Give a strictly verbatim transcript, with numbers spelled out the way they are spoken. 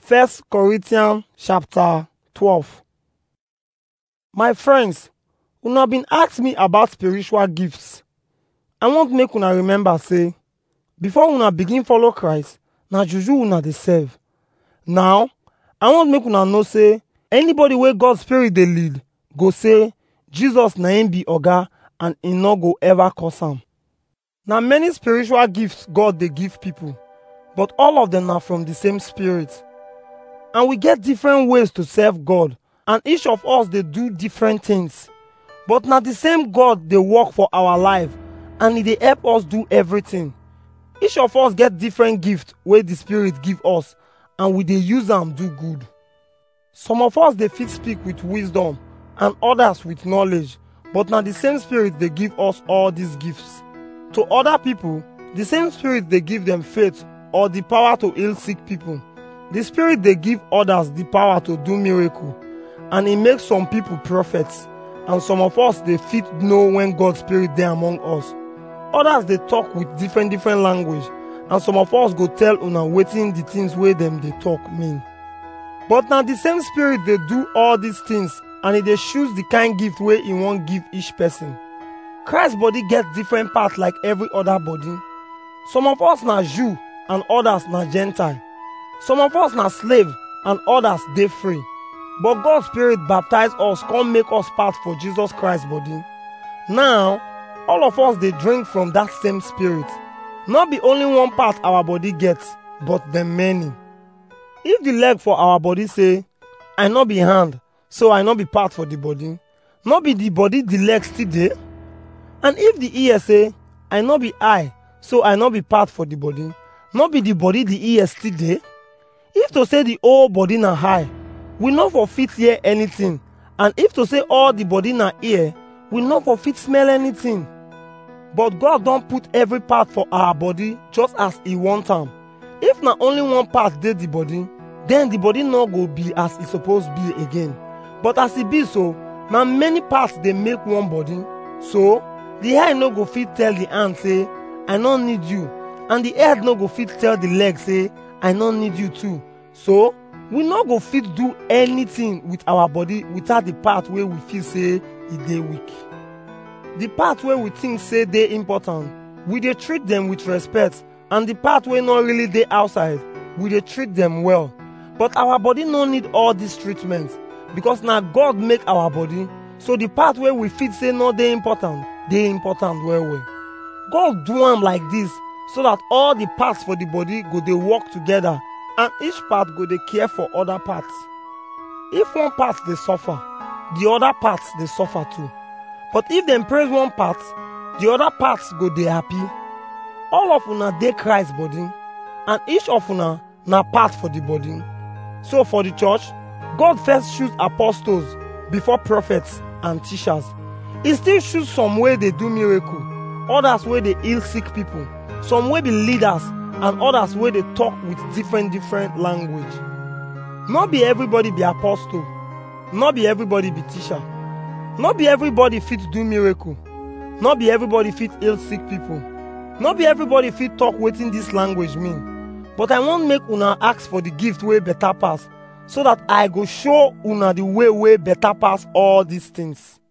First Corinthians chapter twelve. My friends, una been ask me about spiritual gifts. I want make una remember say, before una begin follow Christ, na juju una dey serve. Now, I want make una know say, anybody wey God's spirit dey lead, go say, Jesus na him be oga and he no go ever curse am. Na many spiritual gifts God dey give people, but all of them are from the same spirit. And we get different ways to serve God, and each of us dey do different things. But na the same God dey work for our life, and he dey help us do everything. Each of us get different gifts wey the spirit give us, and we dey use am do good. Some of us dey fit speak with wisdom, and others with knowledge, but na the same spirit dey give us all these gifts. To other people, the same spirit dey give them faith or the power to heal sick people. The spirit dey give others the power to do miracle, and e make some people prophets, and some of us dey fit know when God's spirit dey among us. Others dey talk with different different language, and some of us go tell una wetin the things wey dem dey talk mean. But na the same spirit dey do all these things, and e dey choose the kind gift wey e wan give each person. Christ's body get different parts like every other body. Some of us na Jew, and others na Gentile. Some of us na slave, and others dey free. But God's spirit baptize us come make us part for Jesus Christ's body. Now, all of us dey drink from that same spirit. Not be only one part our body gets, but the many. If the leg for our body say, I no be hand, so I no be part for the body, no be the body the leg still dey? And if the ear say, I no be eye, so I no be part for the body, no be the body the ear still dey? If to say the whole body na eye, we no for fit hear anything. And if to say all the body na ear, we no for fit smell anything. But God don put every part for our body just as he want am. If na only one part dey the body, then the body no go be as e suppose be again. But as e be so, na many parts dey make one body. So, the eye no go fit tell the hand say, I no need you. And the head no go fit tell the leg say, I no need you too. So, we no go fit do anything with our body without the part wey we feel say e dey weak. The part wey we think say dey important, we dey treat them with respect, and the part wey no really dey outside, we dey treat them well. But our body no need all these treatments, because na God make our body, so the part wey we fit say no dey important, dey important well well. God do am like this, so that all the parts for the body go dey work together, and each part go dey care for other parts. If one part dey suffer, the other parts dey suffer too. But if dem praise one part, the other parts go dey happy. All of una dey Christ body, and each of una na part for the body. So for the church, God first choose apostles before prophets and teachers. He still choose some wey dey do miracle, others wey dey heal sick people, some wey be leaders, and others wey dey talk with different different language. Not be everybody be apostle, not be everybody be teacher, not be everybody fit do miracle, not be everybody fit heal sick people, not be everybody fit talk wetin this language mean. But I wan make una ask for the gift wey better pass, so that I go show una the way wey better pass all these things.